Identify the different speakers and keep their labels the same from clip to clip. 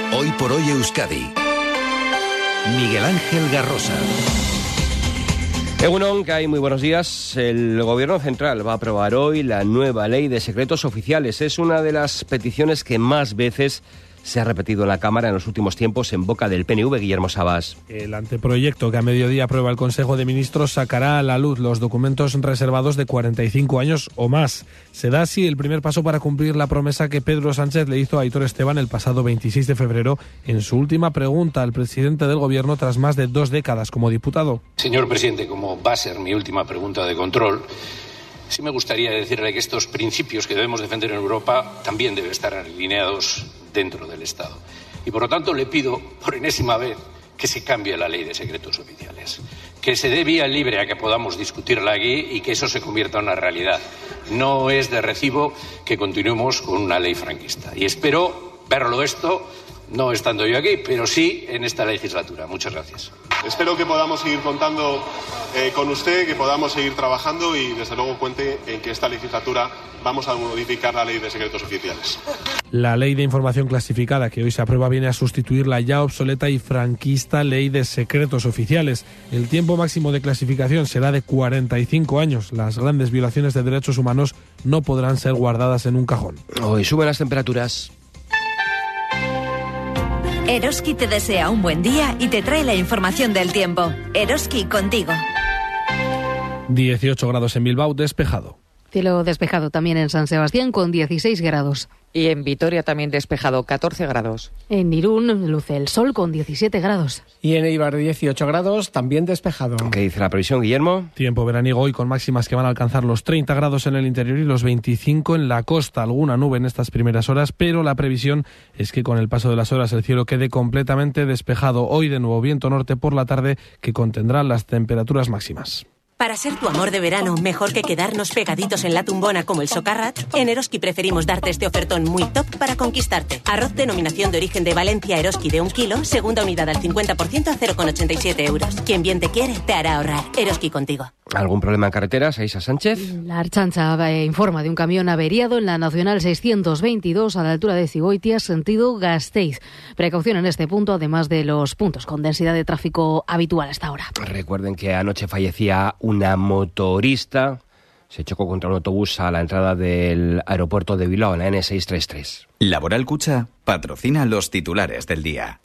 Speaker 1: Hoy por hoy Euskadi. Miguel Ángel Garrosa.
Speaker 2: Egunon, que hay muy buenos días. El Gobierno Central va a aprobar hoy la nueva Ley de Secretos Oficiales. Es una de las peticiones que más veces se ha repetido en la Cámara en los últimos tiempos en boca del PNV, Guillermo Sabas.
Speaker 3: El anteproyecto que a mediodía aprueba el Consejo de Ministros sacará a la luz los documentos reservados de 45 años o más. Se da así el primer paso para cumplir la promesa que Pedro Sánchez le hizo a Aitor Esteban el pasado 26 de febrero en su última pregunta al presidente del Gobierno tras más de 2 décadas como diputado.
Speaker 4: Señor presidente, como va a ser mi última pregunta de control, sí me gustaría decirle que estos principios que debemos defender en Europa también deben estar alineados dentro del Estado. Y por lo tanto le pido por enésima vez que se cambie la Ley de Secretos Oficiales, que se dé vía libre a que podamos discutirla aquí y que eso se convierta en una realidad. No es de recibo que continuemos con una ley franquista. Y espero verlo esto, no estando yo aquí, pero sí en esta legislatura. Muchas gracias.
Speaker 5: Espero que podamos seguir contando con usted, que podamos seguir trabajando y desde luego cuente en que esta legislatura vamos a modificar la Ley de Secretos Oficiales.
Speaker 3: La Ley de Información Clasificada que hoy se aprueba viene a sustituir la ya obsoleta y franquista Ley de Secretos Oficiales. El tiempo máximo de clasificación será de 45 años. Las grandes violaciones de derechos humanos no podrán ser guardadas en un cajón.
Speaker 2: Hoy suben las temperaturas.
Speaker 6: Eroski te desea un buen día y te trae la información del tiempo. Eroski contigo.
Speaker 3: 18 grados en Bilbao, despejado.
Speaker 7: Cielo despejado también en San Sebastián con 16 grados.
Speaker 8: Y en Vitoria también despejado, 14 grados.
Speaker 7: En Irún luce el sol con 17 grados.
Speaker 9: Y en Eibar 18 grados, también despejado.
Speaker 2: ¿Qué dice la previsión, Guillermo?
Speaker 3: Tiempo veraniego hoy con máximas que van a alcanzar los 30 grados en el interior y los 25 en la costa. Alguna nube en estas primeras horas, pero la previsión es que con el paso de las horas el cielo quede completamente despejado. Hoy de nuevo viento norte por la tarde que contendrá las temperaturas máximas.
Speaker 10: Para ser tu amor de verano, mejor que quedarnos pegaditos en la tumbona como el Socarrat, en Eroski preferimos darte este ofertón muy top para conquistarte. Arroz denominación de origen de Valencia Eroski de 1 kilo, segunda unidad al 50% a 0,87 euros. Quien bien te quiere, te hará ahorrar. Eroski contigo.
Speaker 2: ¿Algún problema en carreteras, Aisa Sánchez?
Speaker 7: La Archancha informa de un camión averiado en la Nacional 622 a la altura de Cigoitia, sentido Gasteiz. Precaución en este punto, además de los puntos con densidad de tráfico habitual hasta ahora.
Speaker 2: Recuerden que anoche fallecía una motorista. Se chocó contra un autobús a la entrada del aeropuerto de Bilbao, en la N633.
Speaker 1: Laboral Cucha patrocina los titulares del día.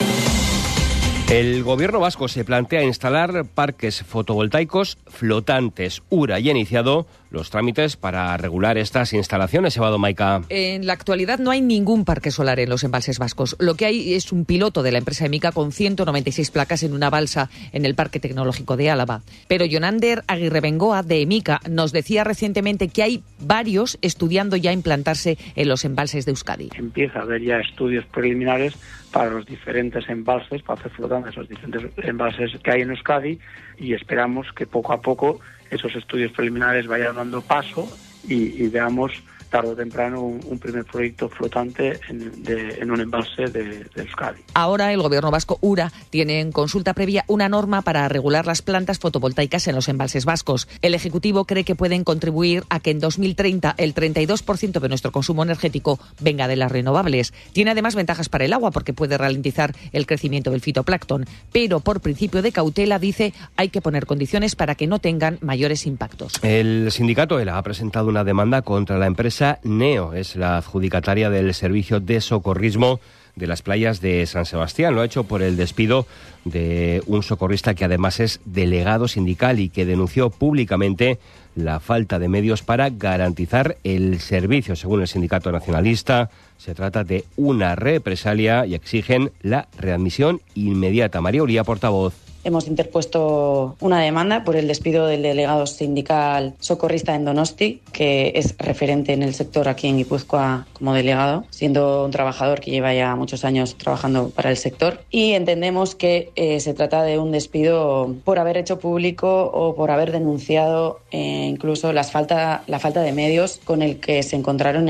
Speaker 2: El gobierno vasco se plantea instalar parques fotovoltaicos flotantes. URA ya ha iniciado los trámites para regular estas instalaciones, Evado Maica.
Speaker 8: En la actualidad no hay ningún parque solar en los embalses vascos. Lo que hay es un piloto de la empresa Emica con 196 placas en una balsa en el Parque Tecnológico de Álava. Pero Jonander Aguirre Bengoa, de Emica, nos decía recientemente que hay varios estudiando ya implantarse en los embalses de Euskadi.
Speaker 11: Empieza a haber ya estudios preliminares para los diferentes embalses, para hacer flotantes los diferentes embalses que hay en Euskadi, y esperamos que poco a poco esos estudios preliminares vayan dando paso y veamos tarde o temprano un primer proyecto flotante en un embalse de Euskadi.
Speaker 8: Ahora el gobierno vasco, URA, tiene en consulta previa una norma para regular las plantas fotovoltaicas en los embalses vascos. El Ejecutivo cree que pueden contribuir a que en 2030 el 32% de nuestro consumo energético venga de las renovables. Tiene además ventajas para el agua porque puede ralentizar el crecimiento del fitoplancton, pero por principio de cautela, dice, hay que poner condiciones para que no tengan mayores impactos.
Speaker 2: El sindicato ELA ha presentado una demanda contra la empresa NEO, es la adjudicataria del servicio de socorrismo de las playas de San Sebastián. Lo ha hecho por el despido de un socorrista que además es delegado sindical y que denunció públicamente la falta de medios para garantizar el servicio. Según el sindicato nacionalista, se trata de una represalia y exigen la readmisión inmediata. María Uría, portavoz.
Speaker 12: Hemos interpuesto una demanda por el despido del delegado sindical socorrista en Donosti, que es referente en el sector aquí en Guipúzcoa como delegado, siendo un trabajador que lleva ya muchos años trabajando para el sector. Y entendemos que se trata de un despido por haber hecho público o por haber denunciado incluso la falta de medios con el que se encontraron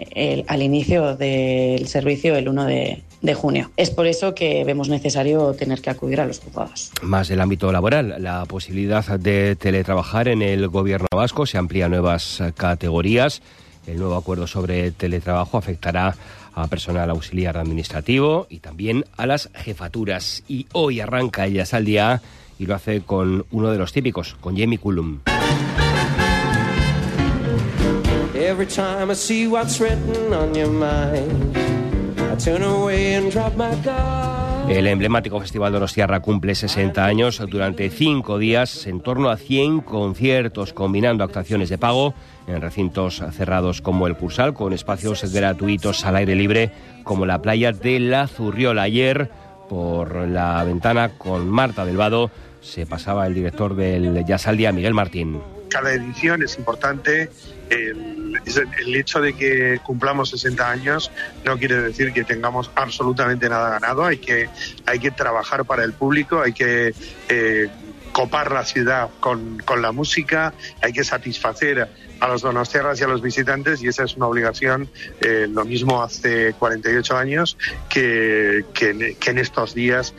Speaker 12: al inicio del servicio el 1 de junio. Es por eso que vemos necesario tener que acudir a los juzgados.
Speaker 2: Más del ámbito laboral, la posibilidad de teletrabajar en el gobierno vasco, se amplía a nuevas categorías. El nuevo acuerdo sobre teletrabajo afectará a personal auxiliar administrativo y también a las jefaturas. Y hoy arranca Ellas al Día y lo hace con uno de los típicos, con Jamie Cullum.
Speaker 13: Every time I see what's written on your mind, I turn away and drop my guard.
Speaker 2: El emblemático Festival Donostiarra cumple 60 años. Durante 5 días, en torno a 100 conciertos, combinando actuaciones de pago en recintos cerrados como el Cursal, con espacios gratuitos al aire libre como la playa de la Zurriola. Ayer, por la ventana con Marta del Vado, se pasaba el director del Ellas al Día, Miguel Martín.
Speaker 14: Cada edición es importante. El hecho de que cumplamos 60 años no quiere decir que tengamos absolutamente nada ganado. Hay que trabajar para el público, hay que copar la ciudad con la música, hay que satisfacer a los donostiarras y a los visitantes, y esa es una obligación. Lo mismo hace 48 años que en estos días.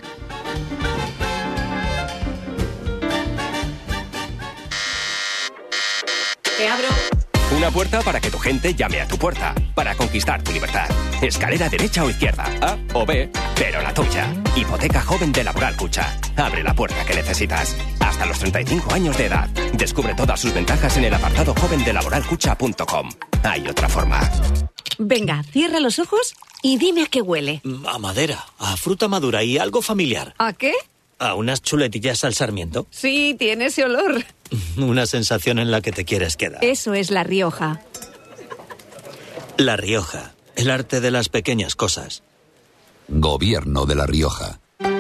Speaker 10: Te abro.
Speaker 1: Una puerta para que tu gente llame a tu puerta, para conquistar tu libertad. Escalera derecha o izquierda, A o B, pero la tuya. Hipoteca joven de Laboral Cucha. Abre la puerta que necesitas. Hasta los 35 años de edad. Descubre todas sus ventajas en el apartado joven de laboralcucha.com. Hay otra forma.
Speaker 6: Venga, cierra los ojos y dime a qué huele.
Speaker 15: A madera, a fruta madura y algo familiar.
Speaker 6: ¿A qué?
Speaker 15: ¿A unas chuletillas al sarmiento?
Speaker 6: Sí, tiene ese olor.
Speaker 15: Una sensación en la que te quieres quedar.
Speaker 6: Eso es La Rioja.
Speaker 15: La Rioja, el arte de las pequeñas cosas.
Speaker 16: Gobierno de La Rioja.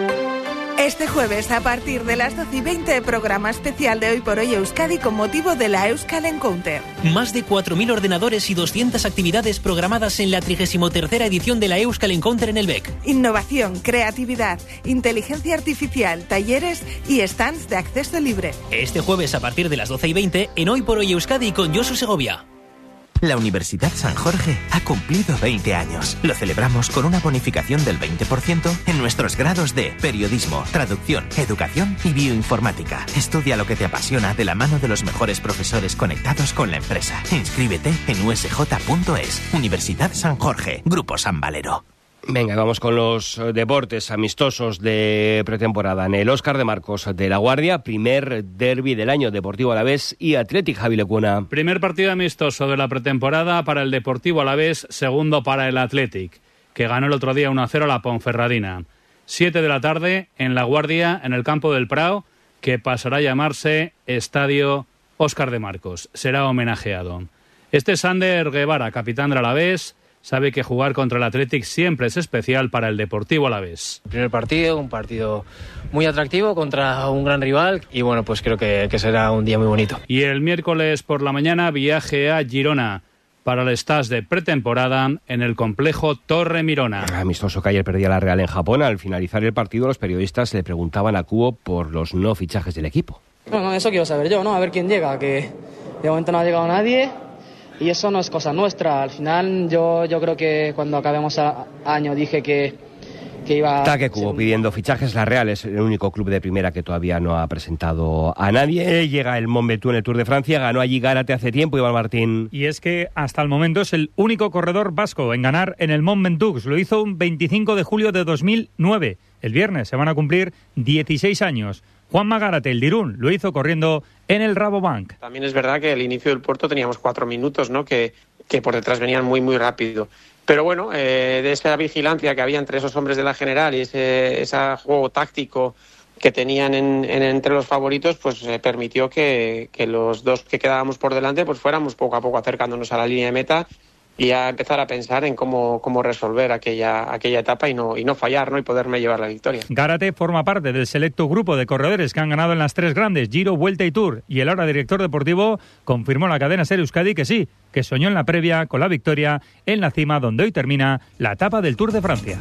Speaker 17: Este jueves, a partir de las 12:20, programa especial de Hoy por Hoy Euskadi con motivo de la Euskal Encounter.
Speaker 18: Más de 4.000 ordenadores y 200 actividades programadas en la 33ª edición de la Euskal Encounter en el BEC.
Speaker 17: Innovación, creatividad, inteligencia artificial, talleres y stands de acceso libre.
Speaker 18: Este jueves, a partir de las 12:20, en Hoy por Hoy Euskadi con Josu Segovia.
Speaker 19: La Universidad San Jorge ha cumplido 20 años. Lo celebramos con una bonificación del 20% en nuestros grados de Periodismo, Traducción, Educación y Bioinformática. Estudia lo que te apasiona de la mano de los mejores profesores conectados con la empresa. Inscríbete en usj.es. Universidad San Jorge, Grupo San Valero.
Speaker 2: Venga, vamos con los deportes amistosos de pretemporada. En el Óscar de Marcos de La Guardia, primer derbi del año, Deportivo Alavés y Athletic, Javi Lecuna.
Speaker 20: Primer partido amistoso de la pretemporada para el Deportivo Alavés, segundo para el Athletic, que ganó el otro día 1-0 a la Ponferradina. 7 de la tarde en La Guardia, en el campo del Prado, que pasará a llamarse Estadio Óscar de Marcos. Será homenajeado. Este es Sander Guevara, capitán del Alavés. Sabe que jugar contra el Athletic siempre es especial para el Deportivo Alavés.
Speaker 21: Primer partido, un partido muy atractivo contra un gran rival y bueno, pues creo que será un día muy bonito.
Speaker 20: Y el miércoles por la mañana viaje a Girona para el stage de pretemporada en el complejo Torre Mirona.
Speaker 2: Amistoso que ayer perdía la Real en Japón. Al finalizar el partido, los periodistas le preguntaban a Cubo por los no fichajes del equipo.
Speaker 22: Bueno, eso quiero saber yo, ¿no? A ver quién llega, que de momento no ha llegado nadie. Y eso no es cosa nuestra. Al final yo creo que cuando acabemos año dije que iba...
Speaker 2: Taque Cubo pidiendo fichajes. La Real es el único club de primera que todavía no ha presentado a nadie. Llega el Mont Ventoux en el Tour de Francia. Ganó allí Gárate hace tiempo, Iván Martín.
Speaker 23: Y es que hasta el momento es el único corredor vasco en ganar en el Mont Ventoux. Lo hizo un 25 de julio de 2009. El viernes se van a cumplir 16 años. Juanma Gárate, el de Irún, lo hizo corriendo en el Rabobank.
Speaker 24: También es verdad que al inicio del Puerto teníamos 4 minutos, ¿no? Que por detrás venían muy, muy rápido. Pero bueno, de esa vigilancia que había entre esos hombres de la general y ese juego táctico que tenían entre los favoritos, pues permitió que los dos que quedábamos por delante pues fuéramos poco a poco acercándonos a la línea de meta y a empezar a pensar en cómo resolver aquella etapa y no fallar, ¿no? Y poderme llevar la victoria.
Speaker 23: Gárate forma parte del selecto grupo de corredores que han ganado en las 3 grandes, Giro, Vuelta y Tour, y el ahora director deportivo confirmó en la cadena SER Euskadi que sí, que soñó en la previa con la victoria en la cima donde hoy termina la etapa del Tour de Francia.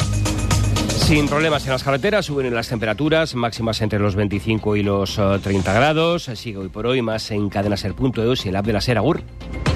Speaker 2: Sin problemas en las carreteras, suben las temperaturas, máximas entre los 25 y los 30 grados. Sigue Hoy por Hoy, más en cadenaser.eus y el app de la SER. Agur.